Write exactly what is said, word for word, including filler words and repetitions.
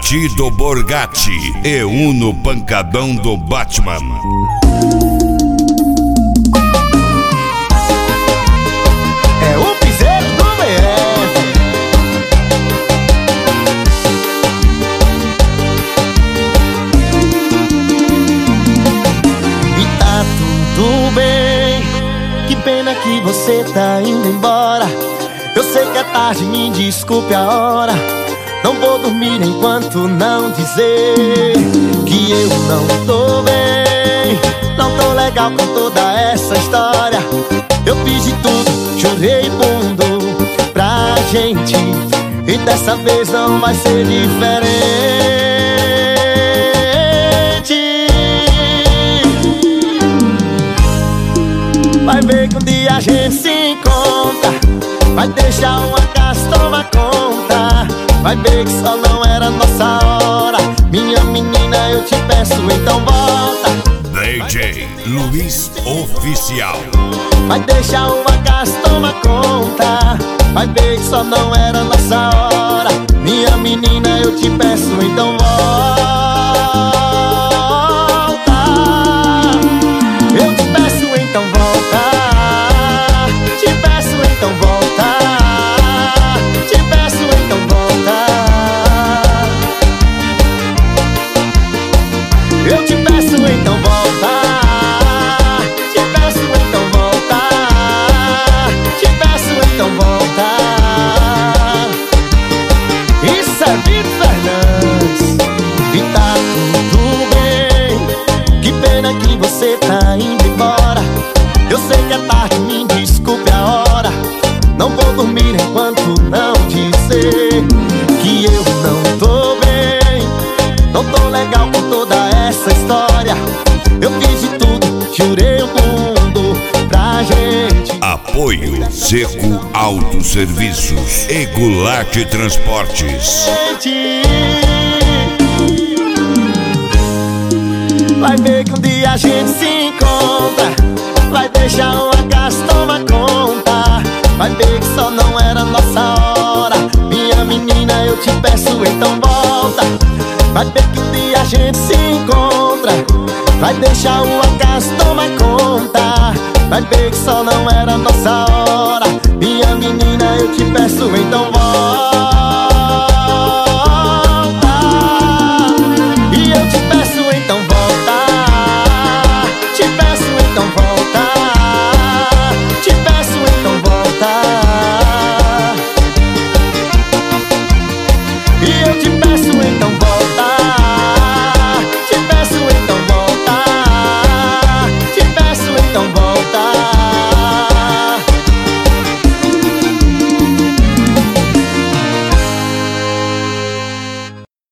Tido Borgatti e Uno Pancadão do Batman. É o piseiro do B F. E tá tudo bem, que pena que você tá indo embora. Eu sei que é tarde, me desculpe a hora. Não vou dormir enquanto não dizer que eu não tô bem. Não tô legal com toda essa história. Eu fiz de tudo, chorei fundo pra gente, e dessa vez não vai ser diferente. Vai ver que um dia a gente se encontra. Vai deixar uma casa tomar conta. Vai ver que só não era nossa hora. Minha menina, eu te peço, então volta. D J Luiz Oficial. Vai deixar uma casa tomar conta. Vai ver que só não era nossa hora. Minha menina, eu te peço, então volta. Eu te peço, então volta. Te peço, então volta. Te peço, então volta. Eu te peço, então volta. Te peço, então volta. Te peço, então volta. Isso é Vitor Fernandes. E tá tudo bem, que pena que você tá indo embora. Eu sei que é tarde, me desculpe a hora. Não vou dormir enquanto não dizer que eu não tô bem. Não tô legal com toda essa história. Eu fiz de tudo, jurei o mundo pra gente. Apoio Seco Autosserviços e Goulart Transportes. Vai ver que um dia a gente se encontra. Vai deixar uma casa tomar conta. Vai ver que só não era nossa hora. Minha menina, eu te peço, então volta. Vai ver que um dia a gente se encontra. Vai deixar uma casa tomar conta. Vai ver que só não era nossa hora. Minha menina, eu te peço, então volta.